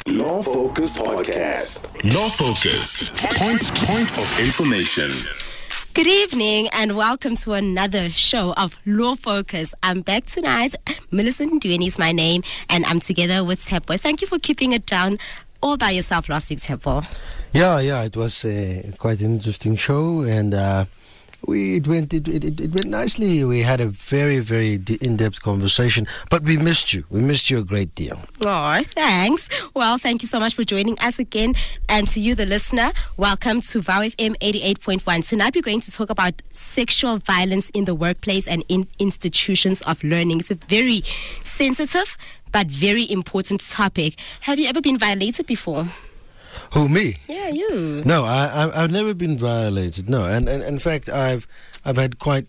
Law Focus Podcast. Law Focus. Point of information. Good evening and welcome to another show of Law Focus. I'm back tonight. Millicent Ndweni is my name and I'm together with Tsepo. Thank you for keeping it down all by yourself last week, Tsepo. Yeah, it was quite an interesting show and it went nicely. We had a very, very in-depth conversation, but we missed you. We missed you a great deal. Oh, thanks. Well, thank you so much for joining us again. And to you, the listener, welcome to VOW FM 88.1. Tonight we're going to talk about sexual violence in the workplace and in institutions of learning. It's a very sensitive but very important topic. Have you ever been violated before? Who, me? Yeah, you. No, I've never been violated. No, and in fact, I've had quite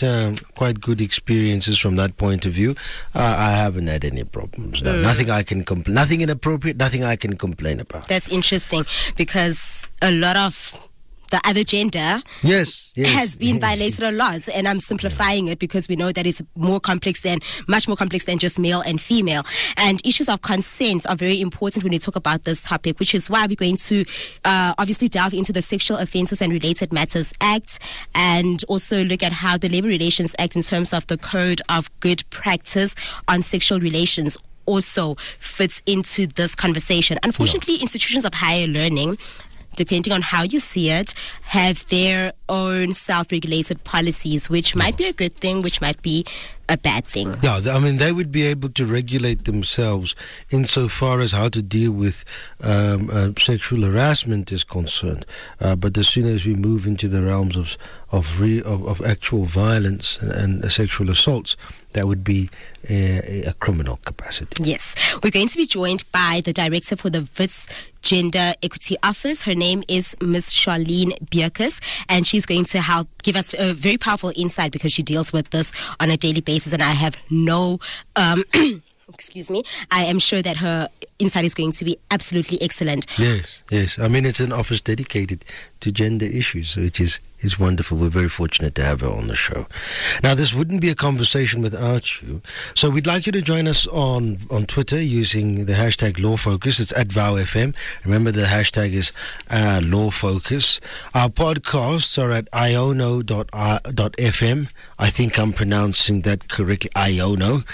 good experiences from that point of view. I haven't had any problems. No, nothing I can nothing inappropriate, nothing I can complain about. That's interesting because a lot of the other gender has been violated a lot, and I'm simplifying it because we know that it's much more complex than just male and female. And issues of consent are very important when we talk about this topic, which is why we're going to obviously delve into the Sexual Offences and Related Matters Act and also look at how the Labour Relations Act in terms of the Code of Good Practice on Sexual Relations also fits into this conversation. Unfortunately, institutions of higher learning, depending on how you see it, have their own self-regulated policies, which might be a good thing, which might be a bad thing. Yeah, I mean, they would be able to regulate themselves insofar as how to deal with sexual harassment is concerned. But as soon as we move into the realms of actual violence and sexual assaults, that would be a criminal capacity. Yes. We're going to be joined by the director for the WITS Gender Equity Office. Her name is Ms. Charlene Bierkes, and she's going to help give us a very powerful insight because she deals with this on a daily basis, and I have no... excuse me, I am sure that her insight is going to be absolutely excellent. Yes. I mean, it's an office dedicated to gender issues, which is wonderful. We're very fortunate to have her on the show. Now, this wouldn't be a conversation without you. So we'd like you to join us on Twitter using the hashtag LawFocus. It's at VowFM. Remember, the hashtag is LawFocus. Our podcasts are at iono.fm. I think I'm pronouncing that correctly, Iono.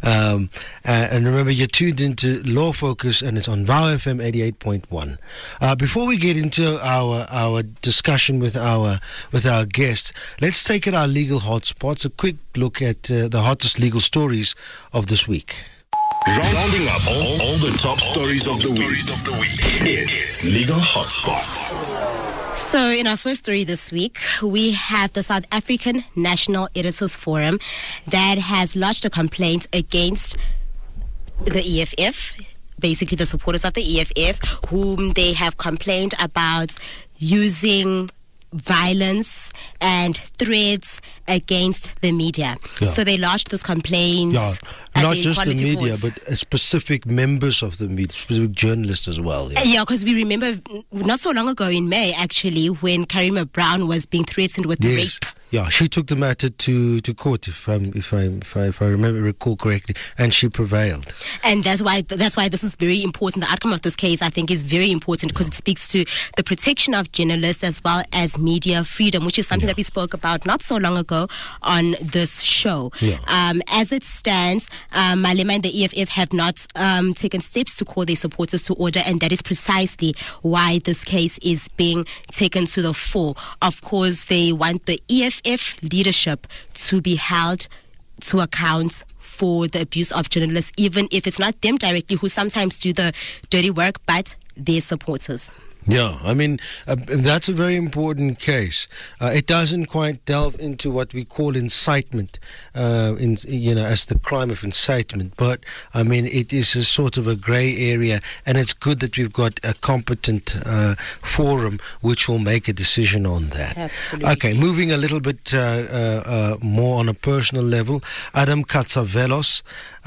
And remember, you're tuned into Law Focus, and it's on VOW FM 88.1. Before we get into our discussion with our guests, let's take at our legal hotspots a quick look at the hottest legal stories of this week. Rounding up all the top stories of the week. It's Legal Hotspots. So in our first story this week, we have the South African National Editors Forum that has lodged a complaint against the EFF, basically the supporters of the EFF, whom they have complained about using violence and threats against the media. Yeah. So they lodged this complaint. Yeah, not just the media, but specific members of the media, specific journalists as well. Yeah, because we remember not so long ago in May, actually, when Karima Brown was being threatened with rape. Yeah, she took the matter to court, if I recall correctly, and she prevailed. And that's why this is very important. The outcome of this case, I think, is very important because it speaks to the protection of journalists as well as media freedom, which is something that we spoke about not so long ago on this show. Yeah. As it stands, Malema and the EFF have not taken steps to call their supporters to order, and that is precisely why this case is being taken to the fore. Of course, they want the EFF leadership to be held to account for the abuse of journalists, even if it's not them directly who sometimes do the dirty work, but their supporters. Yeah, I mean, that's a very important case. It doesn't quite delve into what we call incitement, as the crime of incitement. But, I mean, it is a sort of a grey area, and it's good that we've got a competent forum which will make a decision on that. Absolutely. Okay, moving a little bit more on a personal level, Adam Katsavelos,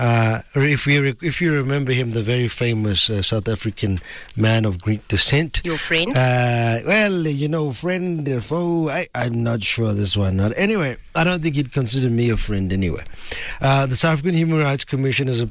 if you remember him, the very famous South African man of Greek descent. Your friend? Friend or foe, I'm not sure this one. Anyway, I don't think he'd consider me a friend anyway. The South African Human Rights Commission has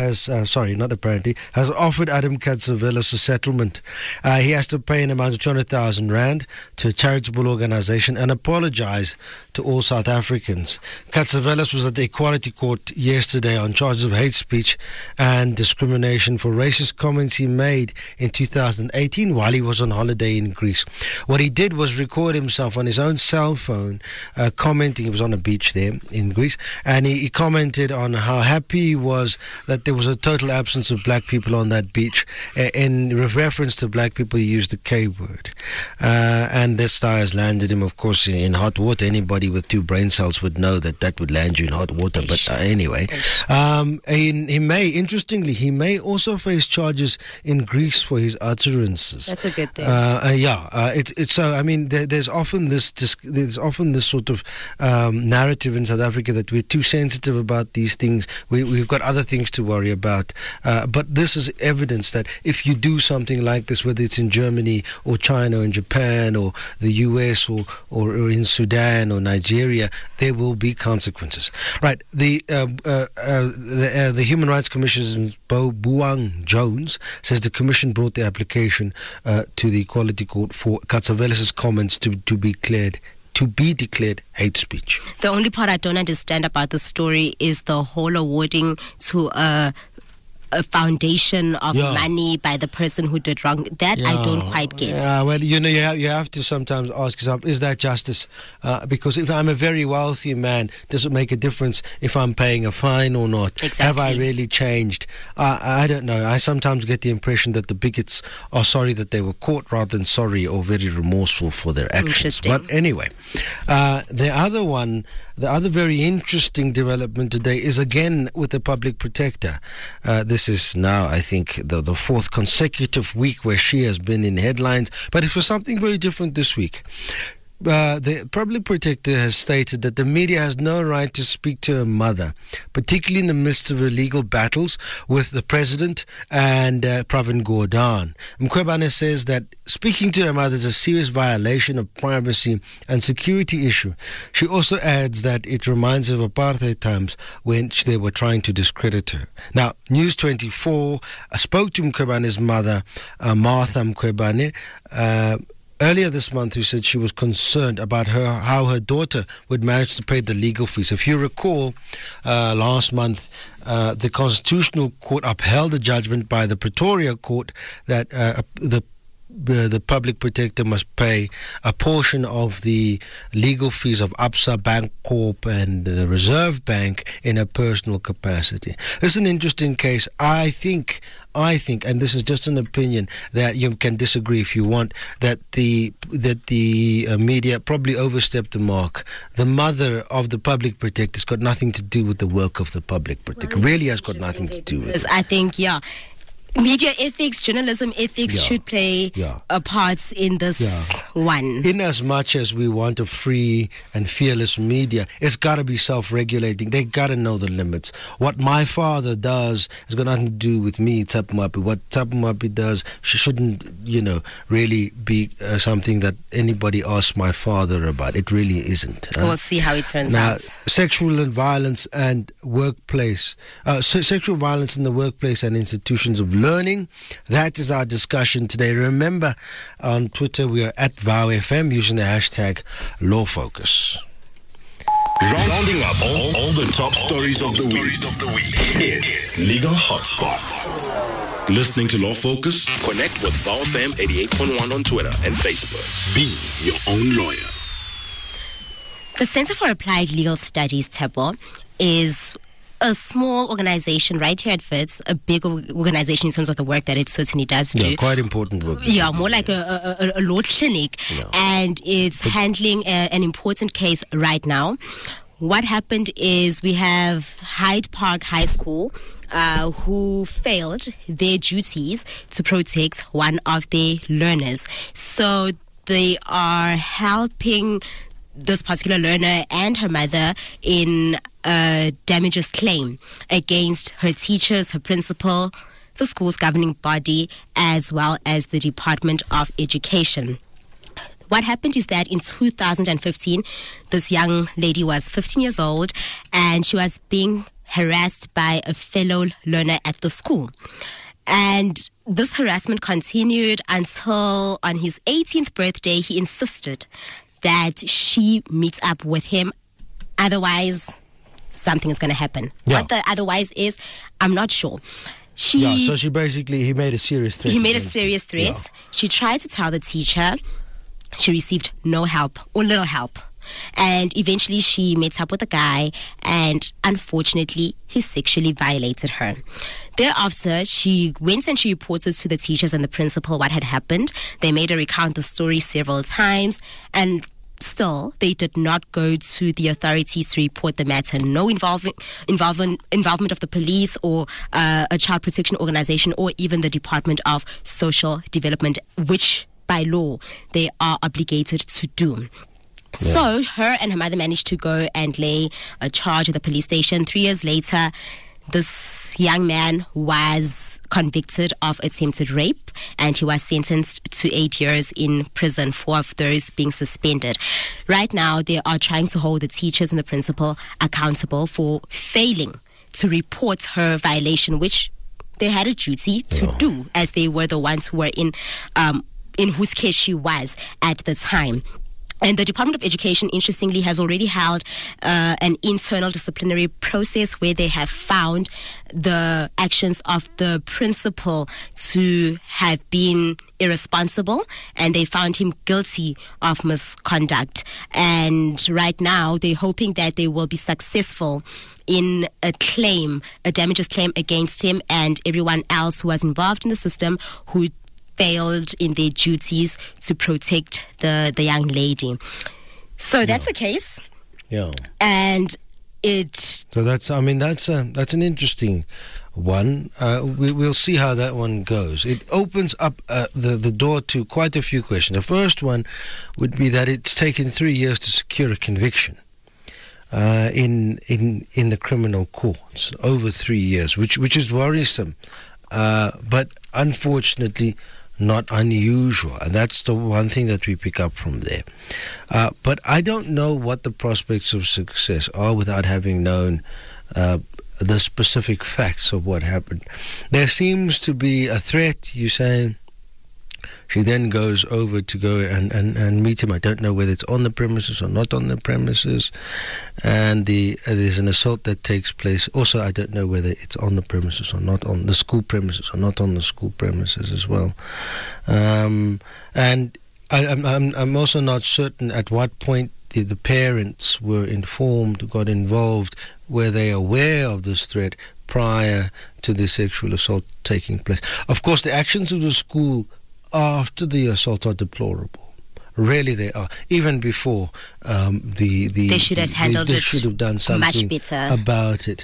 offered Adam Katsavelos a settlement. He has to pay an amount of 200,000 rand to a charitable organization and apologize to all South Africans. Katsavelos was at the Equality Court yesterday on charges of hate speech and discrimination for racist comments he made in 2018 while he was on holiday in Greece. What he did was record himself on his own cell phone commenting. He was on a beach there in Greece, and he commented on how happy he was that there was a total absence of black people on that beach. In reference to black people, he used the K word. And this has landed him, of course, in hot water. Anybody with 2 brain cells would know that would land you in hot water. But anyway, he may also face charges in Greece for his utterances. That's a good thing. It's so. I mean, there's often this sort of narrative in South Africa that we're too sensitive about these things. We've got other things to worry about. But this is evidence that if you do something like this, whether it's in Germany or China or in Japan or the US or in Sudan or Nigeria, there will be consequences. Right. The Human Rights Commissioner Buang Jones says the Commission brought the application to the Equality Court for Katsavelos' comments to be declared hate speech. The only part I don't understand about the story is the whole awarding to a foundation of money by the person who did wrong. That I don't quite get. Well, you have to sometimes ask yourself, is that justice? Because if I'm a very wealthy man, does it make a difference if I'm paying a fine or not? Exactly. Have I really changed? I don't know. I sometimes get the impression that the bigots are sorry that they were caught rather than sorry or very remorseful for their actions. But anyway, the other very interesting development today is again with the public protector. This is now, I think, the 4th consecutive week where she has been in headlines, but it was something very different this week. The public protector has stated that the media has no right to speak to her mother, particularly in the midst of her legal battles with the president and Pravin Gordhan. Mkhwebane says that speaking to her mother is a serious violation of privacy and security issue. She also adds that it reminds her of apartheid times when they were trying to discredit her. Now, News 24 spoke to Mkhwebane's mother, Martha Mkhwebane, earlier this month, who said she was concerned about how her daughter would manage to pay the legal fees. If you recall, last month, the Constitutional Court upheld a judgment by the Pretoria Court that the public protector must pay a portion of the legal fees of Absa Bancorp and the Reserve Bank in a personal capacity. This is an interesting case. I think, and this is just an opinion, that you can disagree if you want, that the media probably overstepped the mark. The mother of the public protector has got nothing to do with the work of the public protector. Really has got nothing to do with it. I think, media ethics, journalism ethics should play a part in this one. In as much as we want a free and fearless media, it's got to be self-regulating. They got to know the limits. What my father does has got nothing to do with me, Tsapo Moapi. What Tsapo Moapi does shouldn't, really be something that anybody asks my father about. It really isn't. We'll see how it turns out. Sexual violence and workplace, sexual violence in the workplace and institutions of learning. That is our discussion today. Remember, on Twitter we are at VowFM using the hashtag LawFocus. Rounding up all the top stories of the week. It's Legal Hotspots. Listening to Law Focus? Connect with VowFM 88.1 on Twitter and Facebook. Be your own lawyer. The Center for Applied Legal Studies, Tebo, is a small organization right here at Wits, a big organization in terms of the work that it certainly does do. Yeah, quite important work. Yeah, more like a law clinic. Yeah. And it's handling an important case right now. What happened is we have Hyde Park High School who failed their duties to protect one of their learners. So they are helping this particular learner and her mother in a damages claim against her teachers, her principal, the school's governing body, as well as the Department of Education. What happened is that in 2015, this young lady was 15 years old and she was being harassed by a fellow learner at the school. And this harassment continued until on his 18th birthday, he insisted that she meet up with him. Otherwise, something is going to happen. Yeah. What the otherwise is, I'm not sure. So he made a serious threat. He made a serious threat. Yeah. She tried to tell the teacher. She received no help or little help. And eventually she met up with a guy, and unfortunately he sexually violated her. Thereafter, she went and she reported to the teachers and the principal what had happened. They made her recount the story several times, and still they did not go to the authorities to report the matter. No involvement of the police or a child protection organization or even the Department of Social Development, which by law they are obligated to do. Yeah. So her and her mother managed to go and lay a charge at the police station. 3 years later, this young man was convicted of attempted rape and he was sentenced to 8 years in prison, 4 of those being suspended. Right now, they are trying to hold the teachers and the principal accountable for failing to report her violation, which they had a duty to do, as they were the ones who were in whose care she was at the time. And the Department of Education, interestingly, has already held an internal disciplinary process where they have found the actions of the principal to have been irresponsible, and they found him guilty of misconduct. And right now, they're hoping that they will be successful in a damages claim against him and everyone else who was involved in the system who failed in their duties to protect the young lady. So that's the case. Yeah. And So that's an interesting one. We'll see how that one goes. It opens up the door to quite a few questions. The first one would be that it's taken 3 years to secure a conviction in the criminal courts, over 3 years, which is worrisome, but unfortunately not unusual, and that's the one thing that we pick up from there. But I don't know what the prospects of success are without having known the specific facts of what happened. There seems to be a threat, you say. She then goes over to go and meet him. I don't know whether it's on the premises or not on the premises. And there's an assault that takes place. Also, I don't know whether it's on the premises or not on the school premises or not on the school premises as well. And I'm also not certain at what point the parents were informed, got involved. Were they aware of this threat prior to the sexual assault taking place? Of course, the actions of the school after the assault are deplorable. Really, they are. Even before they should have handled it. They should have done something much better about it.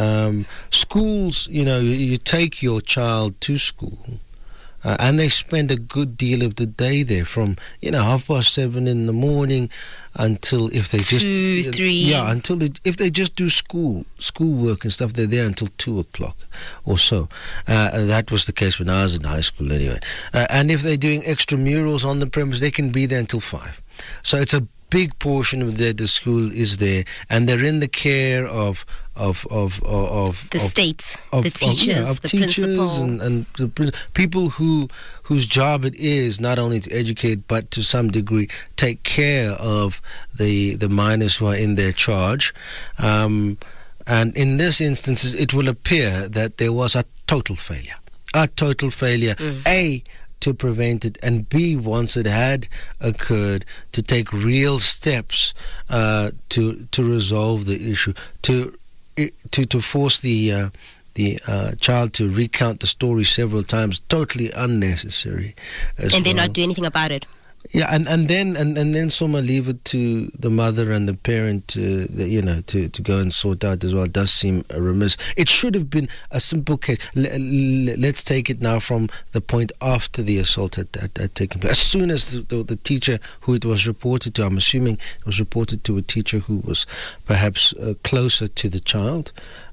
Schools, you take your child to school, and they spend a good deal of the day there, from 7:30 in the morning until if they just 2-3 if they just do schoolwork and stuff, they're there until 2:00 or so. That was the case when I was in high school anyway. And if they're doing extramurals on the premise, they can be there until 5. So it's a big portion of the school is there, and they're in the care of the state, the teachers, the principal, and the people whose job it is not only to educate but to some degree take care of the minors who are in their charge. And in this instance, it will appear that there was a total failure. A, to prevent it, and B, once it had occurred, to take real steps to resolve the issue, to force the child to recount the story several times, totally unnecessary. And they not do anything about it. Yeah, and then someone leave it to the mother and the parent to go and sort out as well. It does seem remiss. It should have been a simple case. Let's take it now from the point after the assault had taken place. As soon as the teacher who it was reported to, I'm assuming it was reported to a teacher who was perhaps closer to the child,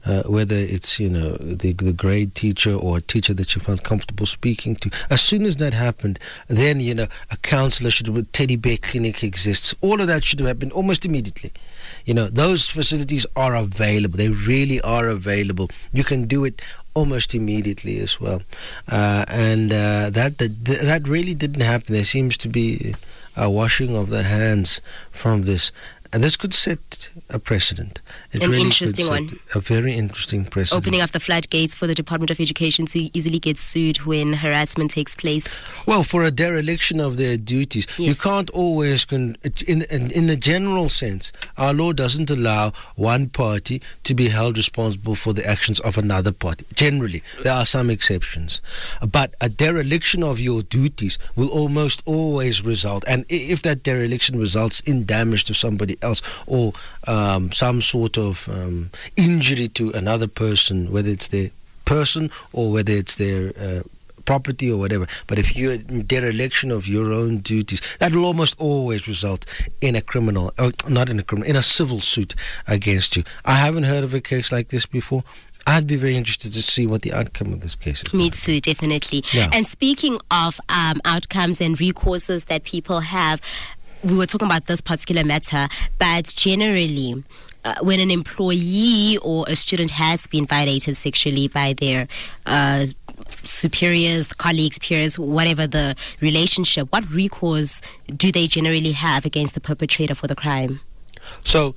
whether it's, the grade teacher or a teacher that you felt comfortable speaking to. As soon as that happened, then, a counselor should have, teddy bear clinic exists. All of that should have happened almost immediately. Those facilities are available. They really are available. You can do it almost immediately as well. And that really didn't happen. There seems to be a washing of the hands from this. And this could set a precedent. An really interesting one. A very interesting precedent. Opening up the floodgates for the Department of Education to easily get sued when harassment takes place. Well, for a dereliction of their duties, yes. You can't always, in the general sense, our law doesn't allow one party to be held responsible for the actions of another party. Generally, there are some exceptions. But a dereliction of your duties will almost always result, and if that dereliction results in damage to somebody else or some sort of injury to another person, whether it's their person or whether it's their property or whatever, but if you're in dereliction of your own duties, that will almost always result in a in a civil suit against you. I haven't heard of a case like this before. I'd be very interested to see what the outcome of this case is. Me too, definitely. Yeah. And speaking of outcomes and recourses that people have, we were talking about this particular matter, but generally, when an employee or a student has been violated sexually by their superiors, colleagues, peers, whatever the relationship, what recourse do they generally have against the perpetrator for the crime? So,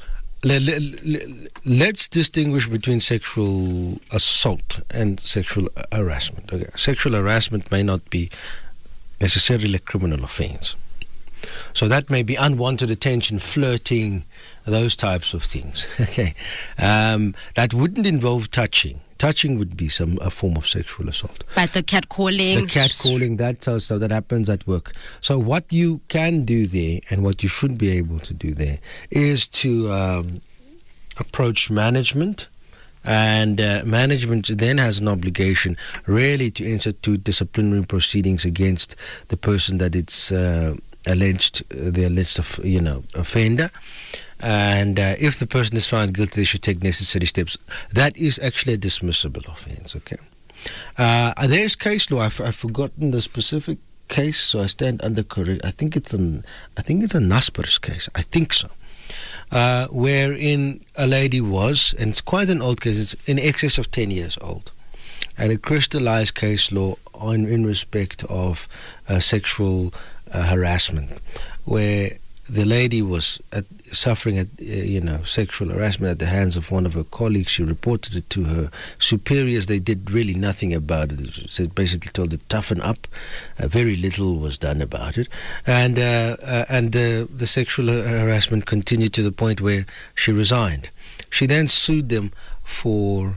let's distinguish between sexual assault and sexual harassment. Okay. Sexual harassment may not be necessarily a criminal offense. So that may be unwanted attention, flirting, those types of things. Okay, that wouldn't involve touching. Touching would be a form of sexual assault. But the catcalling, that stuff that happens at work. So what you can do there, and what you should be able to do there, is to approach management. And management then has an obligation really to institute disciplinary proceedings against the person that it's the alleged offender, and if the person is found guilty, they should take necessary steps. That is actually a dismissible offence. Okay, there's case law. I've forgotten the specific case, so I stand under correct. I think it's a Naspers case. I think so. Wherein a lady was, and it's quite an old case. It's in excess of 10 years old, and it crystallized case law in respect of sexual harassment, where the lady was suffering sexual harassment at the hands of one of her colleagues. She reported it to her superiors. They did really nothing about it. They basically told her to toughen up. Very little was done about it, and the sexual harassment continued to the point where she resigned. She then sued them for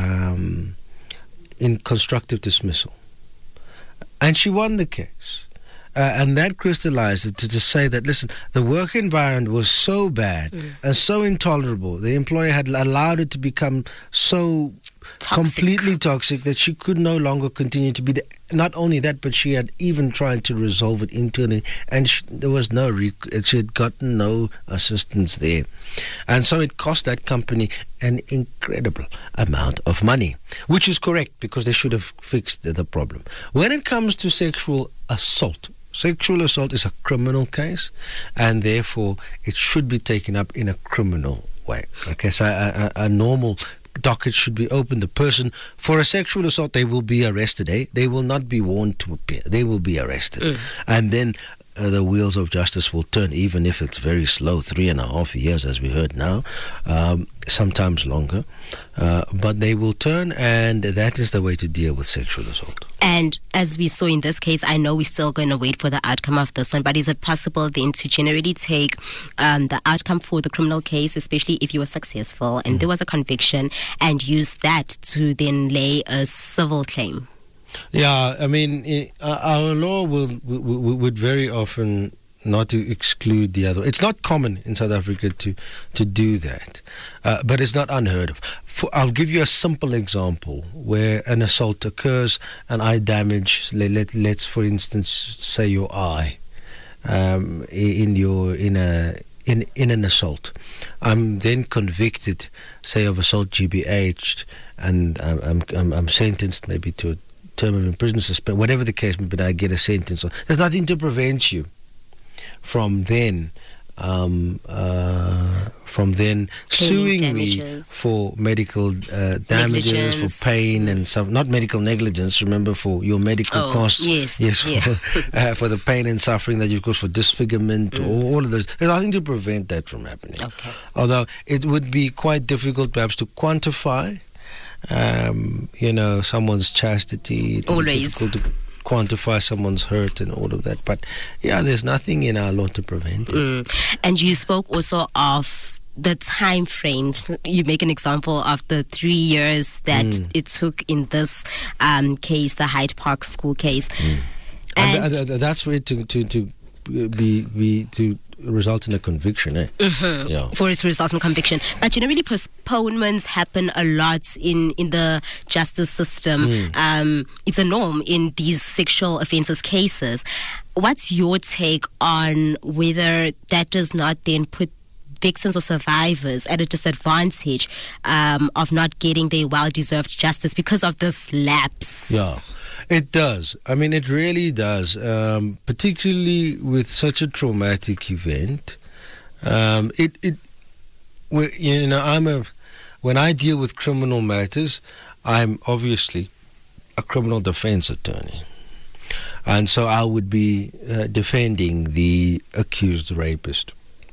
in constructive dismissal, and she won the case. And that crystallized it to say that, listen, the work environment was so bad and so intolerable. The employer had allowed it to become so completely toxic that she could no longer continue to be there. Not only that, but she had even tried to resolve it internally, and there was she had gotten no assistance there. And so it cost that company an incredible amount of money, which is correct because they should have fixed the problem. When it comes to sexual assault is a criminal case, and therefore it should be taken up in a criminal way. Okay, so a normal docket should be opened. The person, for a sexual assault, they will be arrested. They will not be warned to appear. They will be arrested. And then the wheels of justice will turn, even if it's very slow, 3.5 years, as we heard now, sometimes longer. But they will turn, and that is the way to deal with sexual assault. And as we saw in this case, I know we're still going to wait for the outcome of this one, but is it possible then to generally take the outcome for the criminal case, especially if you were successful and there was a conviction, and use that to then lay a civil claim? Yeah, I mean, our law would very often not to exclude the other. It's not common in South Africa to do that, but it's not unheard of. I'll give you a simple example where an assault occurs, and eye damage. Let's for instance say your eye in in an assault. I'm then convicted, say, of assault GBH, and I'm sentenced maybe to a term of imprisonment, whatever the case may be, but I get a sentence. There's nothing to prevent you from then suing damages. Me for medical damages, for pain and some, not medical negligence, remember, for your medical costs. Yes, for the pain and suffering that you've caused, for disfigurement, all of those. There's nothing to prevent that from happening. Okay. Although it would be quite difficult perhaps to quantify, someone's chastity. Always. To quantify someone's hurt and all of that, but there's nothing in our law to prevent it. And you spoke also of the time frame. You make an example of the 3 years that it took in this case, the Hyde Park school case, and that's where to result in a conviction, for its result in conviction. But really postponements happen a lot in the justice system. It's a norm in these sexual offences cases. What's your take on whether that does not then put victims or survivors at a disadvantage of not getting their well-deserved justice because of this lapse? Yeah. It does. I mean, it really does. Particularly with such a traumatic event. When I deal with criminal matters, I'm obviously a criminal defense attorney, and so I would be defending the accused rapist.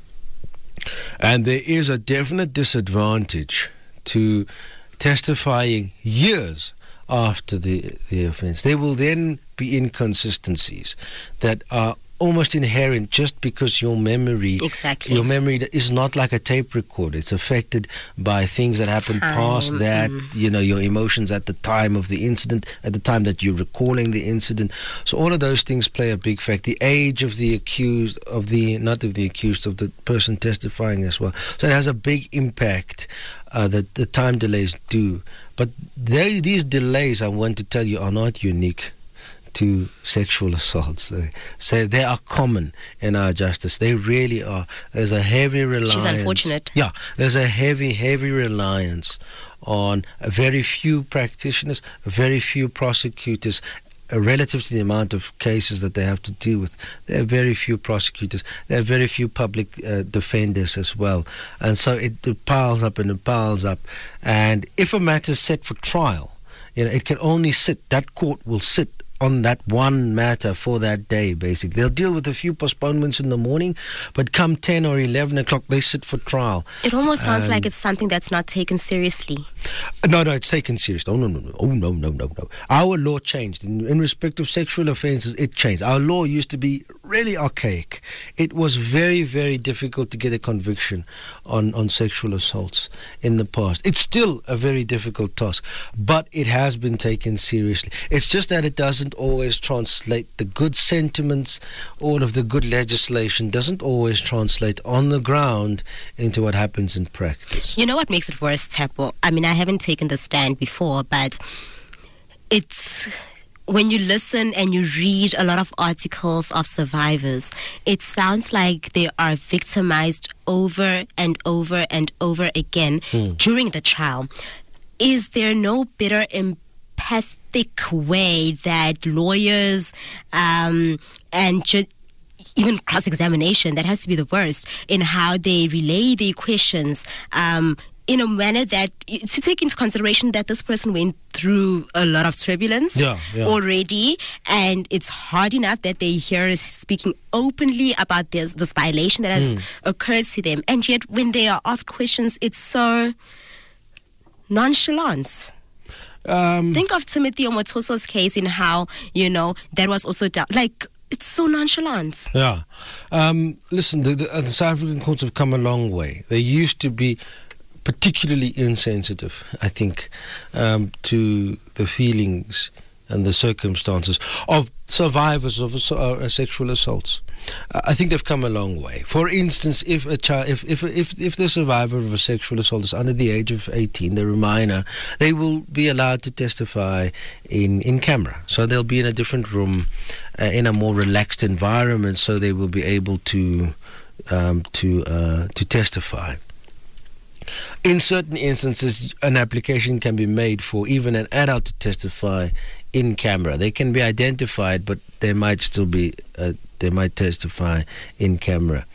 And there is a definite disadvantage to testifying years after the offence. There will then be inconsistencies that are almost inherent just because your memory is not like a tape recorder. It's affected by things that happened past that, your emotions at the time of the incident, at the time that you're recalling the incident. So all of those things play a big factor. The age of the accused, of the person testifying as well. So it has a big impact that the time delays do. But these delays, I want to tell you, are not unique to sexual assaults. So they are common in our justice. They really are. There's a heavy reliance. She's unfortunate. Yeah, there's a heavy reliance on very few practitioners, very few prosecutors. Relative to the amount of cases that they have to deal with, there are very few prosecutors, there are very few public defenders as well, and so it piles up and it piles up. And if a matter is set for trial, it can only sit, that court will sit on that one matter for that day, basically. They'll deal with a few postponements in the morning, but come 10 or 11 o'clock, they sit for trial. It almost sounds like it's something that's not taken seriously. No, it's taken seriously. No. Our law changed. In respect of sexual offences, it changed. Our law used to be really archaic. It was very, very difficult to get a conviction on sexual assaults in the past. It's still a very difficult task, but it has been taken seriously. It's just that it doesn't always translate. The good sentiments, all of the good legislation doesn't always translate on the ground into what happens in practice. You know what makes it worse, Tapo? I mean, I haven't taken the stand before, but it's when you listen and you read a lot of articles of survivors, it sounds like they are victimized over and over and over again during the trial. Is there no better empathic way that lawyers and even cross-examination, that has to be the worst, in how they relay their questions in a manner that, to take into consideration that this person went through a lot of turbulence already, and it's hard enough that they hear us speaking openly about this violation that has occurred to them, and yet when they are asked questions, it's so nonchalant. Think of Timothy Omotoso's case, in how, that was also it's so nonchalant. Yeah. Listen, the South African courts have come a long way. They used to be particularly insensitive, I think, to the feelings and the circumstances of survivors of sexual assaults. I think they've come a long way. For instance, if a child, if the survivor of a sexual assault is under the age of 18, they're a minor, they will be allowed to testify in camera. So they'll be in a different room, in a more relaxed environment, so they will be able to to testify. In certain instances, an application can be made for even an adult to testify in camera. They can be identified, but they might still be they might testify in camera.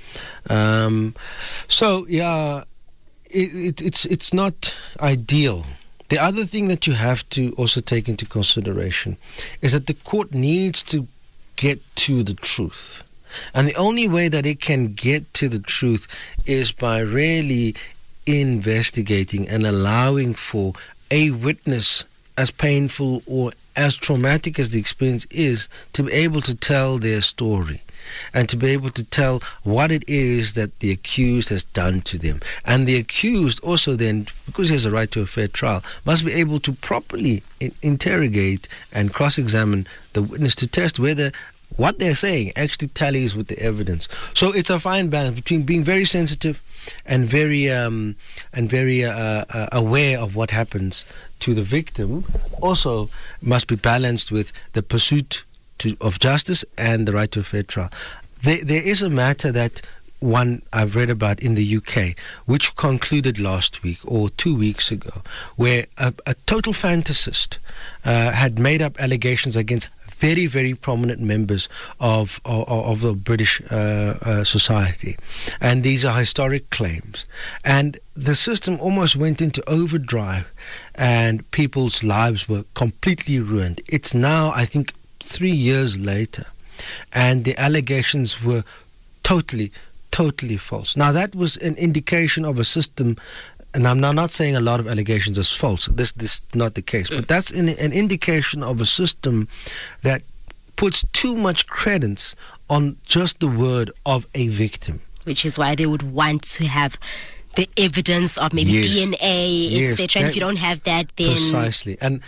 So yeah, it's not ideal. The other thing that you have to also take into consideration is that the court needs to get to the truth. And the only way that it can get to the truth is by really investigating and allowing for a witness, as painful or as traumatic as the experience is, to be able to tell their story and to be able to tell what it is that the accused has done to them. And the accused also then, because he has a right to a fair trial, must be able to properly interrogate and cross-examine the witness to test whether what they're saying actually tallies with the evidence. So it's a fine balance between being very sensitive and very aware of what happens to the victim. Also must be balanced with the pursuit of justice and the right to a fair trial. There is a matter that I've read about in the UK, which concluded last week or 2 weeks ago, where a total fantasist had made up allegations against very, very prominent members of the British society. And these are historic claims. And the system almost went into overdrive and people's lives were completely ruined. It's now, I think, 3 years later, and the allegations were totally false. Now, that was an indication of a system, and I'm not saying a lot of allegations are false. This is not the case, but that's an indication of a system that puts too much credence on just the word of a victim. Which is why they would want to have the evidence of maybe DNA, etc. And if you don't have that, then precisely. And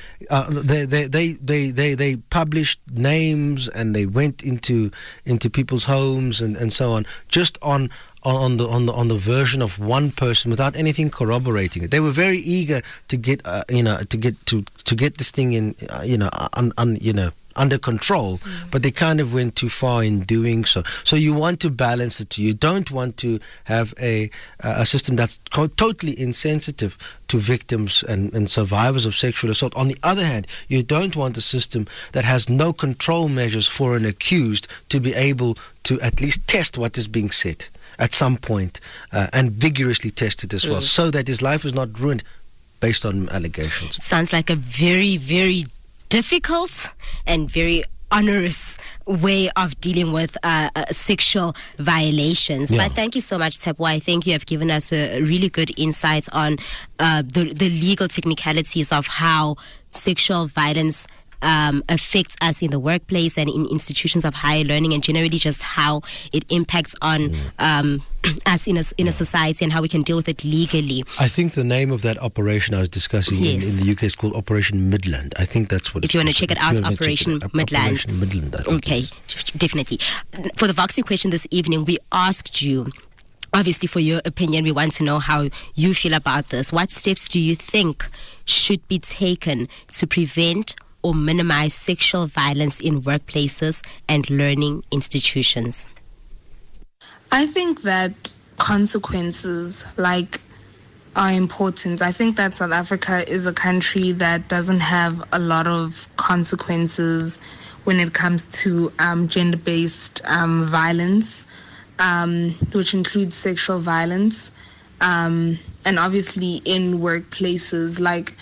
they published names and they went into people's homes and so on, just on the version of one person without anything corroborating it. They were very eager to get to get this thing in under control, but they kind of went too far in doing so. So you want to balance it. You don't want to have a system that's totally insensitive to victims and survivors of sexual assault. On the other hand, you don't want a system that has no control measures for an accused to be able to at least test what is being said at some point and vigorously test it as well, so that his life is not ruined based on allegations. Sounds like a very, very difficult and very onerous way of dealing with sexual violations. Yeah. But thank you so much, Tshepo. I think you have given us a really good insight on the legal technicalities of how sexual violence affects us in the workplace and in institutions of higher learning, and generally just how it impacts on us in a society and how we can deal with it legally. I think the name of that operation I was discussing in the UK is called Operation Midland. I think that's what if you want to check it out, Operation Midland. Operation Midland, I think. Okay, definitely. For the Voxy question this evening, we asked you, obviously for your opinion, we want to know how you feel about this. What steps do you think should be taken to prevent or minimize sexual violence in workplaces and learning institutions? I think that consequences are important. I think that South Africa is a country that doesn't have a lot of consequences when it comes to gender-based violence, which includes sexual violence, and obviously in workplaces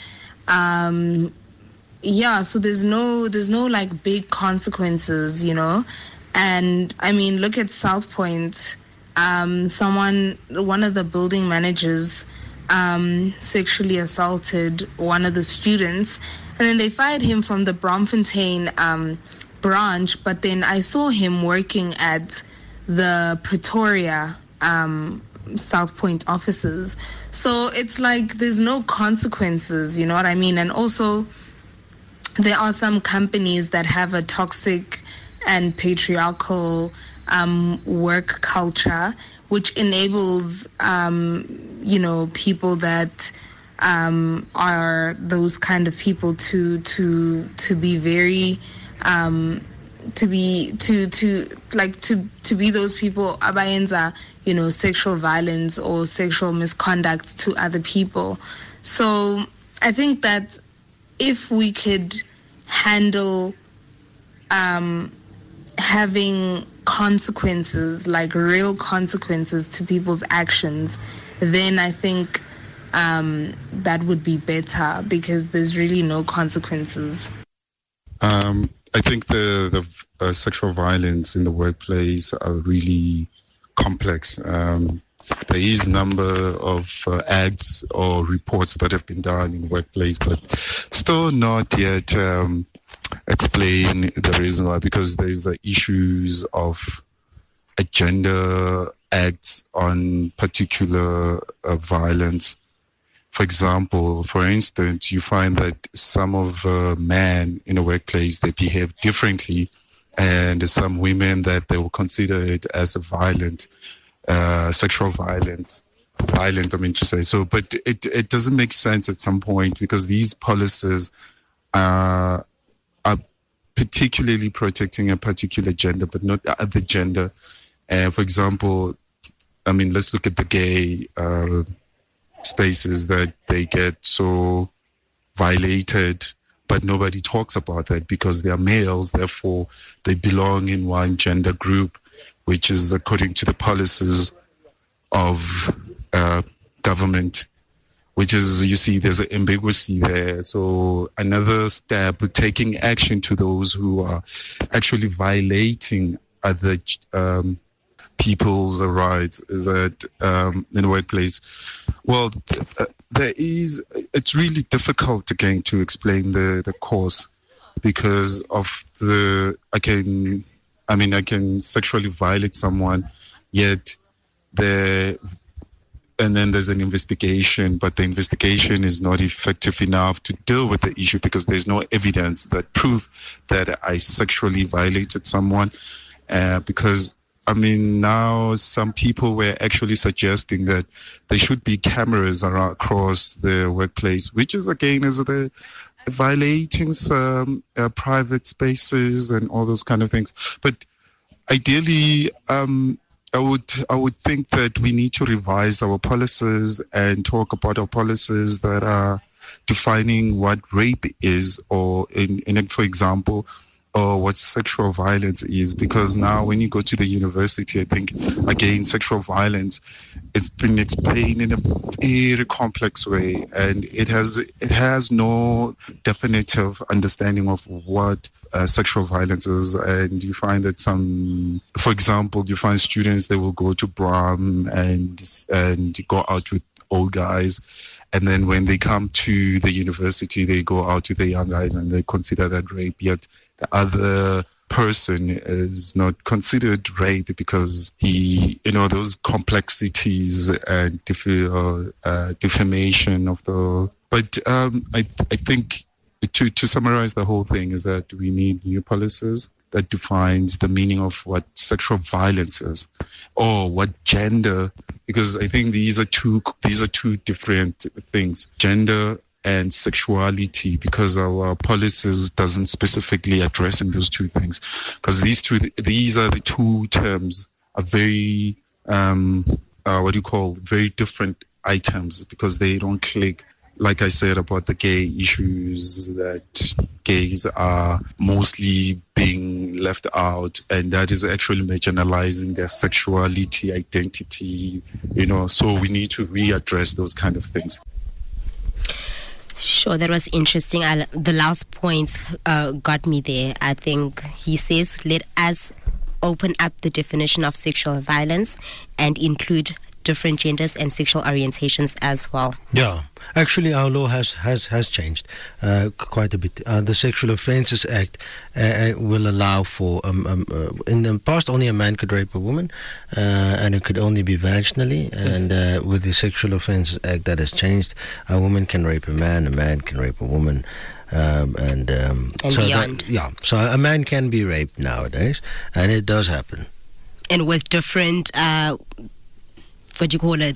so there's no big consequences, and I mean, look at South Point. One of the building managers sexually assaulted one of the students, and then they fired him from the Braamfontein branch, but then I saw him working at the Pretoria South Point offices. So it's like there's no consequences, you know what I mean? And also, there are some companies that have a toxic and patriarchal work culture, which enables, people that are those kind of people to be very, to be those people abayenza, sexual violence or sexual misconduct to other people. So I think that if we could handle having consequences, like real consequences to people's actions, then I think that would be better, because there's really no consequences. I think the sexual violence in the workplace are really complex. There is a number of acts or reports that have been done in the workplace, but still not yet explain the reason why, because there's issues of agenda acts on particular violence. For example, for instance, you find that some of men in a workplace, they behave differently, and some women that they will consider it as a violent, sexual violence. Violent, I mean to say. So, but it doesn't make sense at some point, because these policies are particularly protecting a particular gender, but not the other gender. For example, I mean, let's look at the gay spaces that they get so violated, but nobody talks about that because they are males, therefore they belong in one gender group, which is according to the policies of government, which is, you see, there's an ambiguity there. So another step, taking action to those who are actually violating other people's rights, is that in the workplace, well, it's really difficult again to explain the cause, because of I can sexually violate someone, yet and then there's an investigation, but the investigation is not effective enough to deal with the issue, because there's no evidence that prove that I sexually violated someone, because now some people were actually suggesting that there should be cameras across the workplace, which is again is the violating some private spaces and all those kind of things. But ideally, I would think that we need to revise our policies and talk about our policies that are defining what rape is, or for example, or what sexual violence is, because now when you go to the university, I think, again, sexual violence, it's been explained in a very complex way, and it has no definitive understanding of what sexual violence is. And you find that for example, you find students, they will go to prom and go out with old guys, and then when they come to the university, they go out with the young guys and they consider that rape, yet the other person is not considered rape because he, those complexities and defamation of the. But I think to summarize the whole thing is that we need new policies that defines the meaning of what sexual violence is, or what gender, because I think these are two different things, gender and sexuality, because our policies doesn't specifically address in those two things, because these are the two terms are very very different items, because they don't click. Like I said about the gay issues, that gays are mostly being left out, and that is actually marginalizing their sexuality, identity, so we need to readdress those kind of things. Sure, that was interesting. The last point got me there. I think he says, let us open up the definition of sexual violence and include different genders and sexual orientations as well. Yeah, actually our law has changed quite a bit. The Sexual Offences Act will allow for, in the past only a man could rape a woman, and it could only be vaginally, and with the Sexual Offences Act that has changed, a woman can rape a man can rape a woman, and so beyond. So a man can be raped nowadays, and it does happen. And with different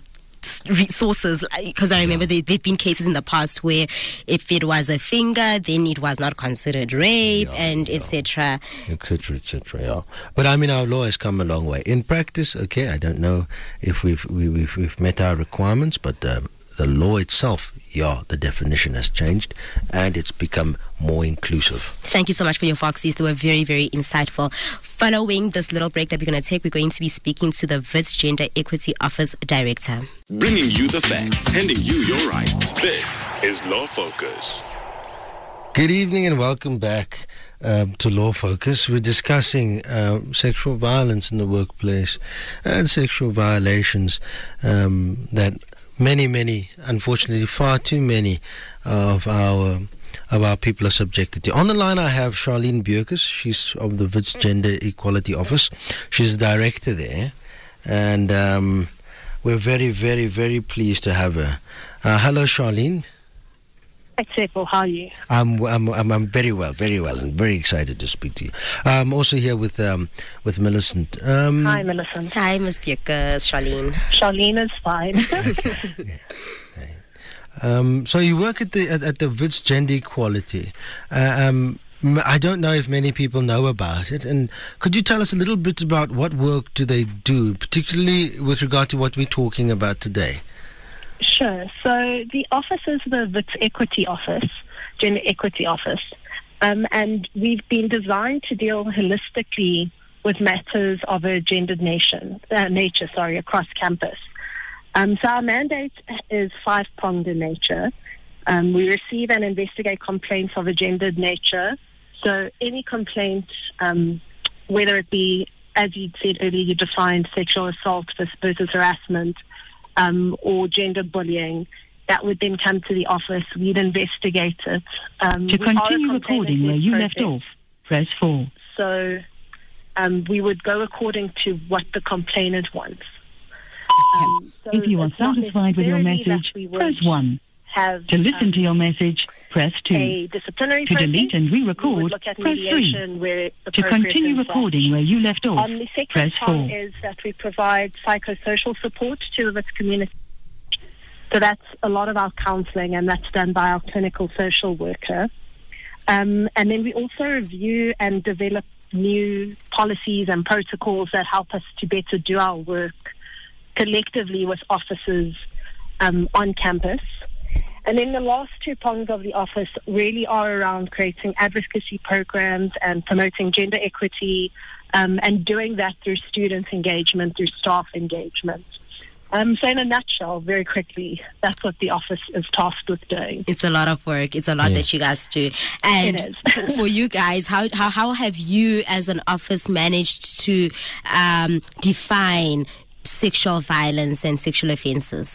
resources, because I remember there've been cases in the past where if it was a finger, then it was not considered rape, and etc. Yeah. But I mean, our law has come a long way. In practice, okay, I don't know if we've met our requirements, but the law itself, the definition has changed and it's become more inclusive. Thank you so much for your Foxies. They were very, very insightful. Following this little break that we're going to take, we're going to be speaking to the WITS Gender Equity Office Director. Bringing you the facts, handing you your rights. This is Law Focus. Good evening and welcome back to Law Focus. We're discussing sexual violence in the workplace and sexual violations that many, unfortunately, far too many of our people are subjected to. On the line, I have Charlene Bierkes. She's of the WITS Gender Equality Office. She's the director there, and we're very, very, very pleased to have her. Hello, Charlene. Hi, Sepo. How are you? I'm very well, and very excited to speak to you. I'm also here with Millicent. Hi, Millicent. Hi, Ms. Bierkes. Charlene. Charlene is fine. So you work at the WITS Gender Equality. I don't know if many people know about it, and could you tell us a little bit about what work do they do, particularly with regard to what we're talking about today? Sure. So the office is the WITS Equity Office, Gender Equity Office, and we've been designed to deal holistically with matters of a gendered nature across campus. So our mandate is five-pronged in nature. We receive and investigate complaints of a gendered nature. So any complaint, whether it be, as you said earlier, you defined sexual assault versus harassment, or gender bullying, that would then come to the office. We'd investigate it. To continue recording where you left off, press 4. So we would go according to what the complainant wants. So if you are satisfied with your message, press 1. To listen to your message, press 2. A disciplinary to delete and re-record, press 3. To continue recording where you left off, the second press 4. is that we provide psychosocial support to the WITS community. So that's a lot of our counselling, and that's done by our clinical social worker. And then we also review and develop new policies and protocols that help us to better do our work collectively with officers on campus. And then the last two prongs of the office really are around creating advocacy programs and promoting gender equity, and doing that through student engagement, through staff engagement. So in a nutshell, very quickly, that's what the office is tasked with doing. It's a lot of work. It's a lot that you guys do. And it is. For you guys, how have you as an office managed to define sexual violence and sexual offences?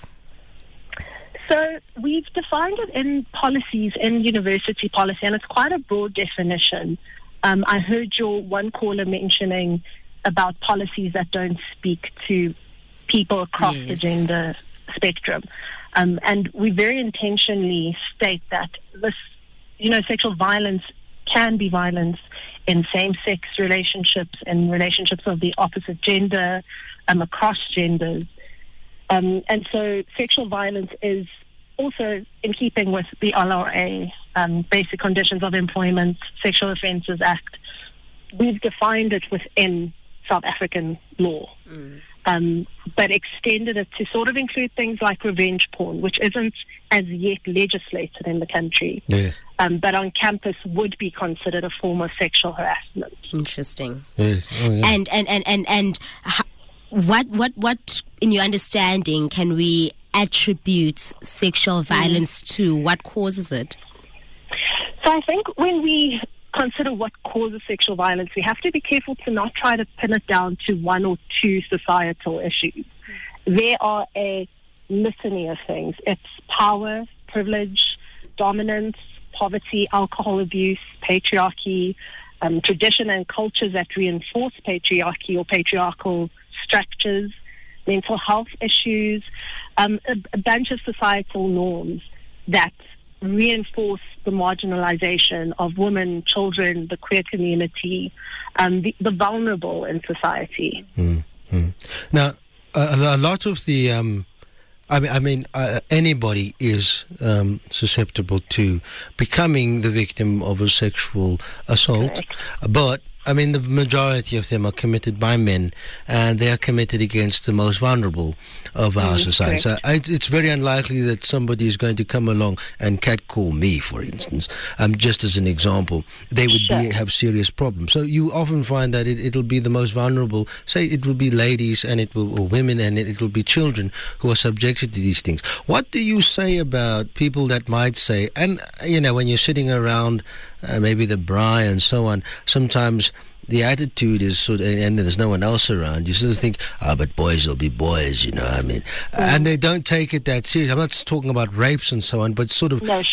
So we've defined it in policies, in university policy, and it's quite a broad definition. I heard your one caller mentioning about policies that don't speak to people across the gender spectrum. And we very intentionally state that this, sexual violence can be violence in same-sex relationships, in relationships of the opposite gender, across genders. And so sexual violence is also in keeping with the LRA, Basic Conditions of Employment, Sexual Offences Act. We've defined it within South African law, but extended it to sort of include things like revenge porn, which isn't as yet legislated in the country, but on campus would be considered a form of sexual harassment. Interesting. Yes. Oh, yeah. And what in your understanding can we attribute sexual violence to? What causes it? So I think when we consider what causes sexual violence, we have to be careful to not try to pin it down to one or two societal issues. There are a litany of things. It's power, privilege, dominance, poverty, alcohol abuse, patriarchy, tradition and cultures that reinforce patriarchy or patriarchal structures, mental health issues, a bunch of societal norms that reinforce the marginalization of women, children, the queer community, the vulnerable in society. Now, a lot of the Anybody is susceptible to becoming the victim of a sexual assault. Correct. But the majority of them are committed by men, and they are committed against the most vulnerable of our society. Correct. So it's very unlikely that somebody is going to come along and catcall me, for instance. Just as an example, they would have serious problems. So you often find that it'll be the most vulnerable. Say it will be ladies, and or women, and it will be children who are subjected to these things. What do you say about people that might say, and when you're sitting around maybe the braai and so on, sometimes the attitude is and there's no one else around, you sort of think, but boys will be boys, and they don't take it that serious. I'm not talking about rapes and so on, but sort of, that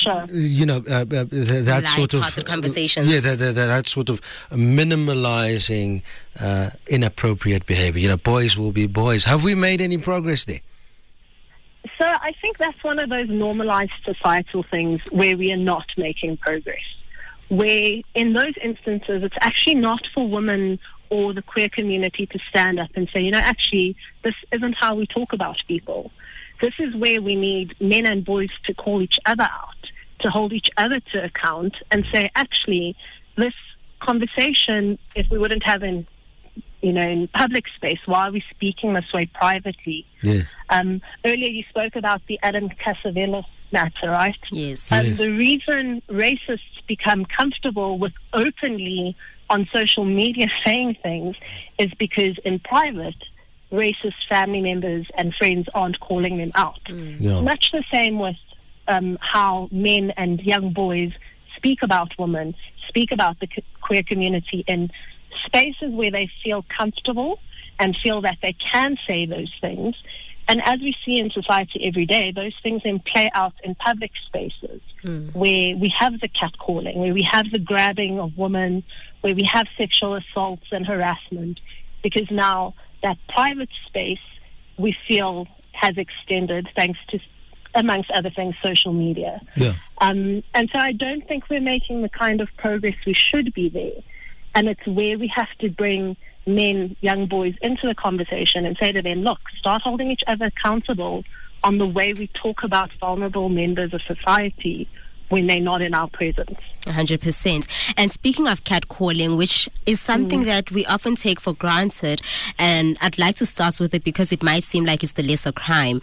sort of conversations. Yeah, that sort of minimalizing inappropriate behavior. Boys will be boys. Have we made any progress there? So I think that's one of those normalized societal things where we are not making progress. Where in those instances, it's actually not for women or the queer community to stand up and say, actually, this isn't how we talk about people. This is where we need men and boys to call each other out, to hold each other to account and say, actually, this conversation, if we wouldn't have in public space, why are we speaking this way privately? Yes. Earlier you spoke about the Adam Casavelos matter, right? Yes. The reason racists become comfortable with openly on social media saying things is because in private, racist family members and friends aren't calling them out. Yeah. Much the same with how men and young boys speak about women, speak about the queer community in spaces where they feel comfortable and feel that they can say those things. And as we see in society every day, those things then play out in public spaces where we have the catcalling, where we have the grabbing of women, where we have sexual assaults and harassment, because now that private space we feel has extended thanks to, amongst other things, social media. Yeah. And so I don't think we're making the kind of progress we should be there. And it's where we have to bring men, young boys, into the conversation and say to them, look, start holding each other accountable on the way we talk about vulnerable members of society when they're not in our presence. 100%. And speaking of catcalling, which is something that we often take for granted, and I'd like to start with it because it might seem like it's the lesser crime.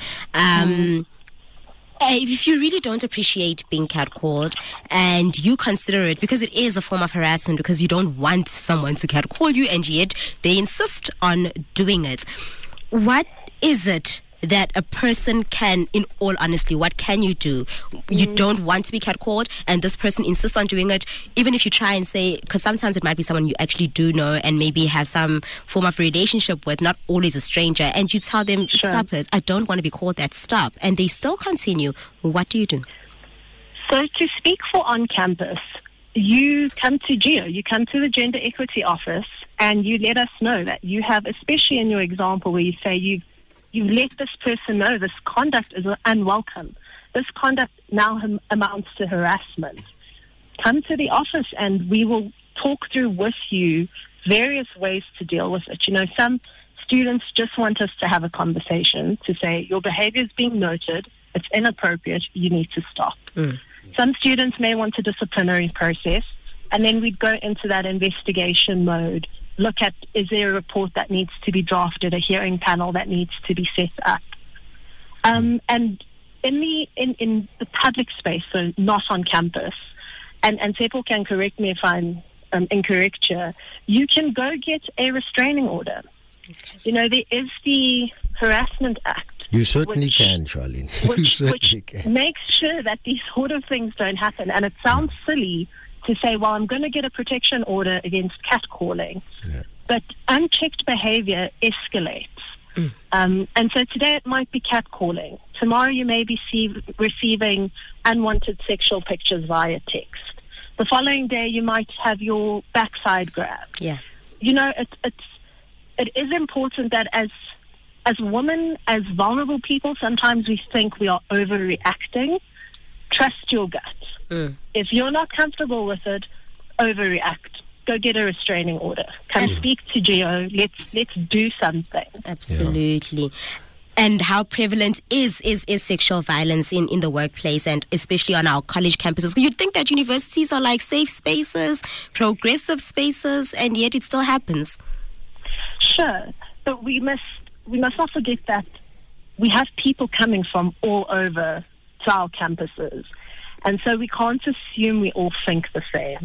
If you really don't appreciate being catcalled and you consider it, because it is a form of harassment, because you don't want someone to catcall you and yet they insist on doing it, what is it that a person can, in all honesty, what can you do? You don't want to be catcalled and this person insists on doing it, even if you try and say, because sometimes it might be someone you actually do know and maybe have some form of relationship with, not always a stranger, and you tell them, stop it, I don't want to be called that, stop, and they still continue. What do you do? So to speak for on campus, you come to GEO, you come to the Gender Equity Office, and you let us know that you have, especially in your example where you say you let this person know this conduct is unwelcome. This conduct now amounts to harassment. Come to the office and we will talk through with you various ways to deal with it. Some students just want us to have a conversation to say, your behavior is being noted, it's inappropriate, you need to stop. Some students may want a disciplinary process, and then we'd go into that investigation mode. Look at, is there a report that needs to be drafted, a hearing panel that needs to be set up? And in the public space, so not on campus, and Sepo can correct me if I'm incorrect here, you can go get a restraining order. Okay. There is the Harassment Act. You certainly can, Charlene. Which makes sure that these sort of things don't happen. And it sounds silly to say, well, I'm going to get a protection order against catcalling. Yeah. But unchecked behavior escalates. And so today it might be catcalling. Tomorrow you may be receiving unwanted sexual pictures via text. The following day you might have your backside grabbed. Yeah. It is important that as women, as vulnerable people, sometimes we think we are overreacting. Trust your gut. If you're not comfortable with it, overreact. Go get a restraining order. Come speak to GEO. Let's do something. Absolutely. And how prevalent is sexual violence in the workplace, and especially on our college campuses? You'd think that universities are like safe spaces, progressive spaces, and yet it still happens. Sure, but we must not forget that we have people coming from all over to our campuses, and so we can't assume we all think the same.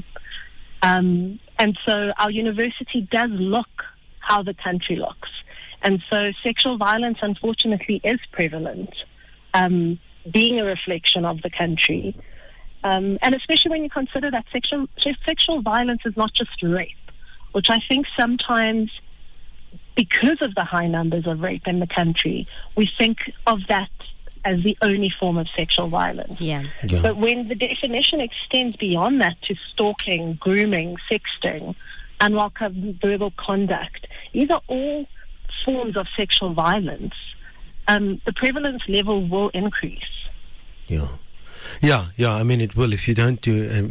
And so our university does look how the country looks. And so sexual violence, unfortunately, is prevalent, being a reflection of the country. And especially when you consider that sexual violence is not just rape, which I think sometimes, because of the high numbers of rape in the country, we think of that as the only form of sexual violence. Yeah. But when the definition extends beyond that to stalking, grooming, sexting, unwelcome verbal conduct, these are all forms of sexual violence. The prevalence level will increase. Yeah. I mean, it will if you don't do,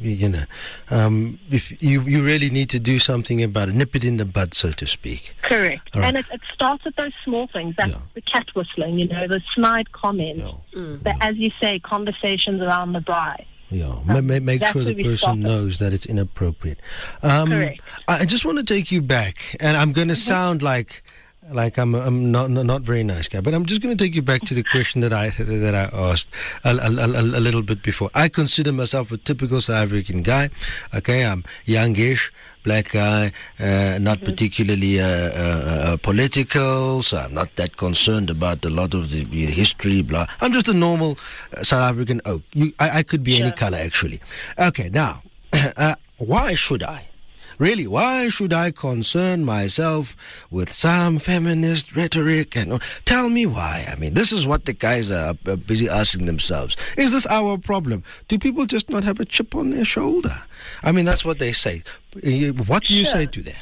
if you really need to do something about it, nip it in the bud, so to speak. Correct. Right. And it starts with those small things, the cat whistling, the snide comments, as you say, conversations around the braai. Make sure the person knows that it's inappropriate. Correct. I just want to take you back, and I'm going to sound like I'm not very nice guy, but I'm just going to take you back to the question that I asked a little bit before. I consider myself a typical South African guy. Okay, I'm youngish, black guy, not particularly political, so I'm not that concerned about a lot of the history, blah. I'm just a normal South African oak. I could be any color, actually. Okay, now, why should I? Really, why should I concern myself with some feminist rhetoric? And tell me why. I mean, this is what the guys are busy asking themselves. Is this our problem? Do people just not have a chip on their shoulder? I mean, that's what they say. What do you say to that?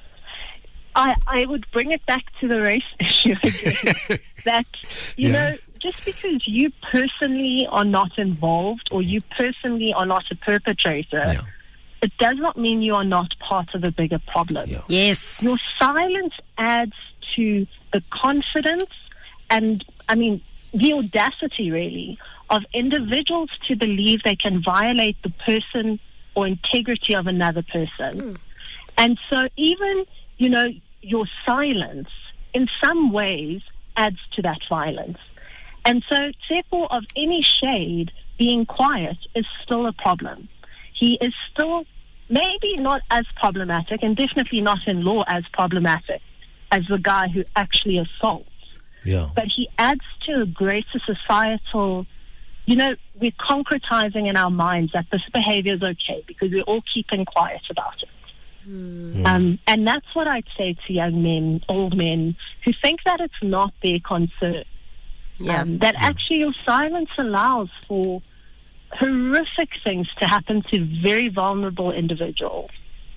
I would bring it back to the race issue again. That, you know, just because you personally are not involved or you personally are not a perpetrator, it does not mean you are not part of a bigger problem. Yes. Your silence adds to the confidence and, the audacity, really, of individuals to believe they can violate the person or integrity of another person. And so even, your silence in some ways adds to that violence. And so therefore of any shade, being quiet is still a problem. He is still maybe not as problematic and definitely not in law as problematic as the guy who actually assaults. But he adds to a greater societal, we're concretizing in our minds that this behavior is okay because we're all keeping quiet about it. And that's what I'd say to young men, old men, who think that it's not their concern. That actually your silence allows for horrific things to happen to very vulnerable individuals.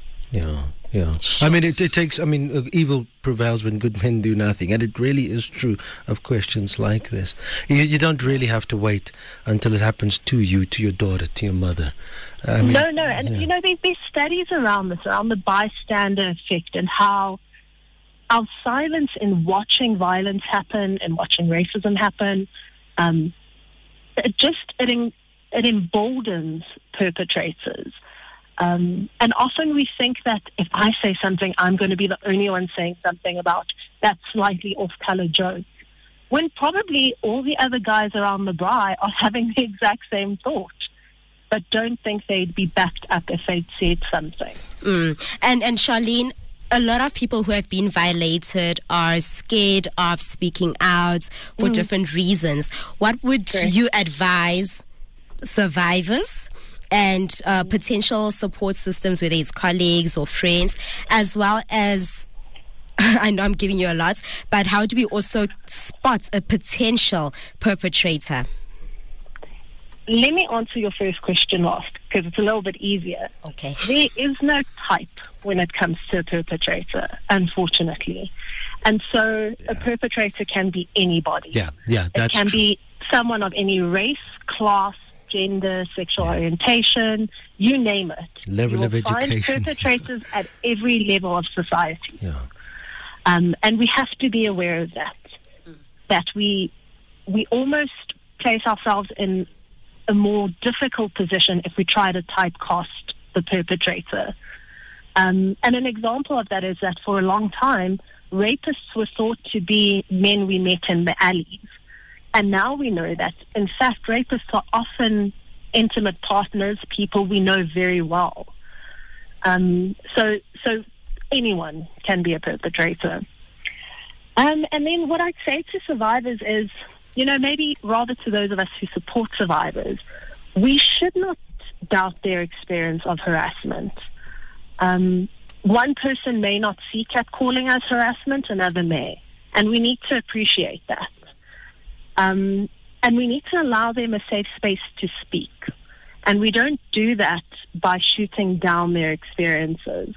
I mean, it takes, evil prevails when good men do nothing. And it really is true of questions like this. You don't really have to wait until it happens to you, to your daughter, to your mother. No. And, there's studies around this, around the bystander effect and how our silence in watching violence happen and watching racism happen, it emboldens perpetrators. And often we think that if I say something, I'm going to be the only one saying something about that slightly off-color joke, when probably all the other guys around the braai are having the exact same thought, but don't think they'd be backed up if they'd said something. And Charlene, a lot of people who have been violated are scared of speaking out for different reasons. What would you advise survivors and potential support systems, whether it's colleagues or friends, as well as, I know I'm giving you a lot, but how do we also spot a potential perpetrator? Let me answer your first question last, because it's a little bit easier. Okay. There is no type when it comes to a perpetrator, unfortunately. And so a perpetrator can be anybody. That's It can true. be someone of any race, class, gender, sexual orientation, you name it. Level of education. Find perpetrators at every level of society. And we have to be aware of that. that we almost place ourselves in a more difficult position if we try to typecast the perpetrator. And an example of that is that for a long time, rapists were thought to be men we met in the alleys. And now we know that, in fact, rapists are often intimate partners, people we know very well. So anyone can be a perpetrator. And then what I'd say to survivors is, maybe rather to those of us who support survivors, we should not doubt their experience of harassment. One person may not see catcalling as harassment, another may. And we need to appreciate that. And we need to allow them a safe space to speak. And we don't do that by shooting down their experiences.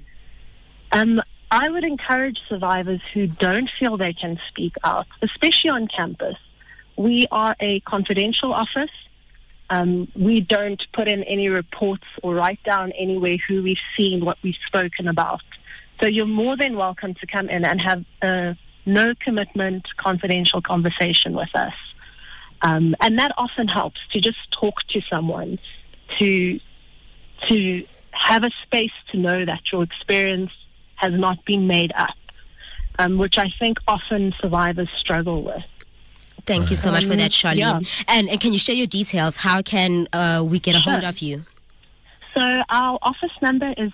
I would encourage survivors who don't feel they can speak out, especially on campus. We are a confidential office. We don't put in any reports or write down anywhere who we've seen, what we've spoken about. So you're more than welcome to come in and have a no commitment, confidential conversation with us. And that often helps, to just talk to someone, to have a space to know that your experience has not been made up, which I think often survivors struggle with. Thank you so much for that, Charlene. Yeah. And can you share your details? How can we get a hold of you? So our office number is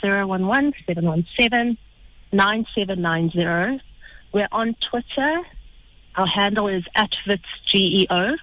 011-717-9790. We're on Twitter. Our handle is @VitsGEO.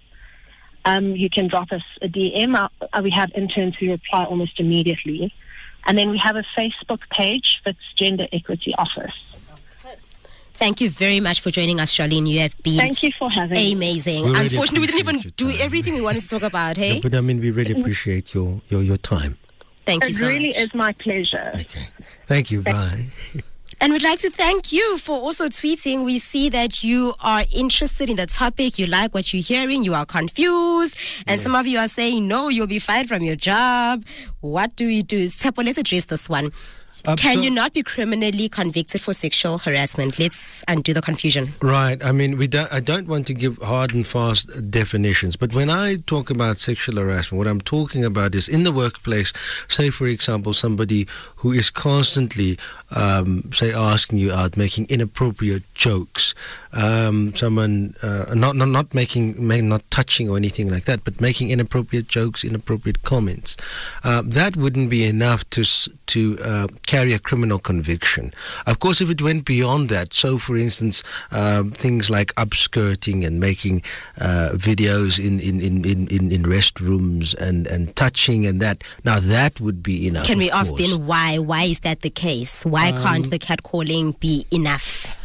You can drop us a DM. We have interns who reply almost immediately. And then we have a Facebook page, Vits Gender Equity Office. Thank you very much for joining us, Charlene. You have been Thank you for having amazing. Really Unfortunately, we didn't even do everything we wanted to talk about, hey? No, but we really appreciate your time. Thank you so much. It really is my pleasure. Okay. Thank you. Bye. And we'd like to thank you for also tweeting. We see that you are interested in the topic. You like what you're hearing. You are confused. And some of you are saying, no, you'll be fired from your job. What do we do? Tsepo, let's address this one. Can you not be criminally convicted for sexual harassment? Let's undo the confusion. Right. I don't want to give hard and fast definitions, but when I talk about sexual harassment, what I'm talking about is in the workplace, say, for example, somebody who is constantly, say, asking you out, making inappropriate jokes, someone not touching or anything like that, but making inappropriate jokes, inappropriate comments. That wouldn't be enough to carry a criminal conviction. Of course, if it went beyond that, so for instance, things like upskirting and making videos in restrooms and touching and that, now that would be enough. Can we ask then why? Why is that the case? Why can't the catcalling be enough?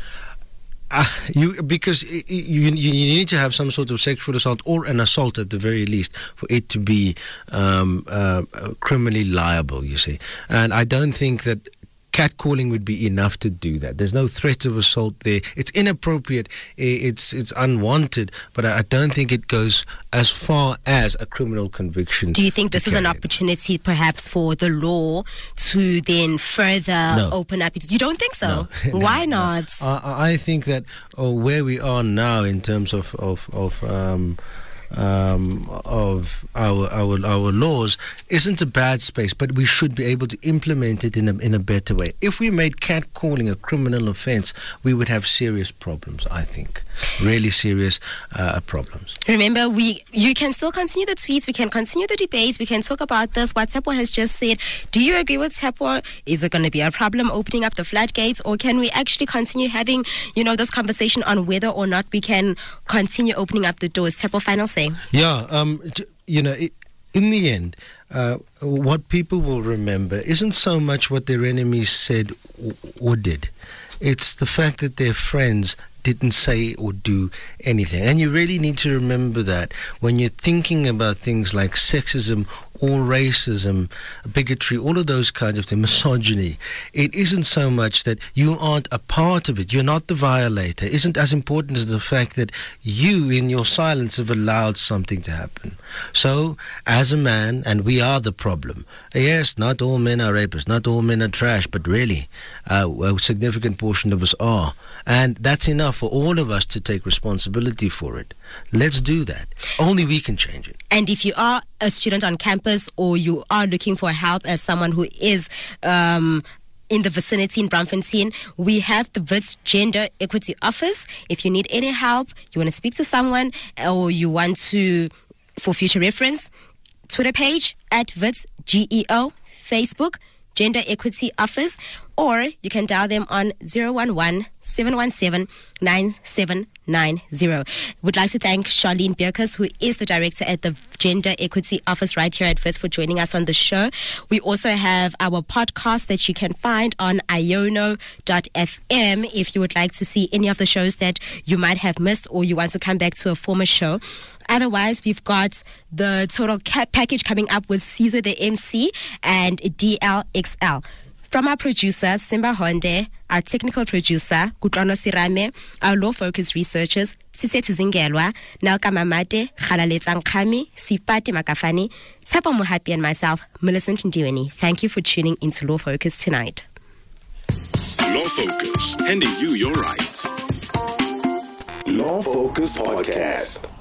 Because you need to have some sort of sexual assault or an assault at the very least for it to be criminally liable, you see. And I don't think that catcalling would be enough to do that. There's no threat of assault there. It's inappropriate. It's unwanted, but I don't think it goes as far as a criminal conviction. Do you think this is an opportunity perhaps for the law to then further open up? You don't think so? No. Why not? I think that where we are now in terms of our laws isn't a bad space, but we should be able to implement it in a better way. If we made catcalling a criminal offence, we would have serious problems, I think. Really serious problems. Remember, you can still continue the tweets, we can continue the debates, we can talk about this. What Tsepo has just said, do you agree with Tsepo? Is it going to be a problem opening up the floodgates, or can we actually continue having, this conversation on whether or not we can continue opening up the doors? Tsepo, final say. Yeah, in the end, what people will remember isn't so much what their enemies said or did. It's the fact that their friends didn't say or do anything. And you really need to remember that when you're thinking about things like sexism or racism, bigotry, all of those kinds of things, misogyny. It isn't so much that you aren't a part of it. You're not the violator. It isn't as important as the fact that you, in your silence, have allowed something to happen. So, as a man, and we are the problem. Yes, not all men are rapists, not all men are trash, but really, a significant portion of us are. And that's enough for all of us to take responsibility for it. Let's do that. Only we can change it. And if you are a student on campus or you are looking for help as someone who is in the vicinity in Braamfontein, we have the WITS Gender Equity Office. If you need any help, you want to speak to someone, or you want to, for future reference, Twitter page at WITS GEO, Facebook Gender Equity Office, or you can dial them on 011-717-9790. Would like to thank Charlene Bierkes, who is the director at the Gender Equity Office right here at WITS, for joining us on the show. We also have our podcast that you can find on iono.fm if you would like to see any of the shows that you might have missed, or you want to come back to a former show. Otherwise, we've got the total package coming up with Caesar the MC and DLXL. From our producer, Simba Honde, our technical producer, Kutlano Sirame, our law focus researchers, Sisetu Zingelwa, Nalka Mamate, Khalaletsang Khami, Sipati Makafani, Sapa Muhapi, and myself, Millicent Ndiweni. Thank you for tuning into Law Focus tonight. Law Focus, handing you your rights. Law Focus Podcast.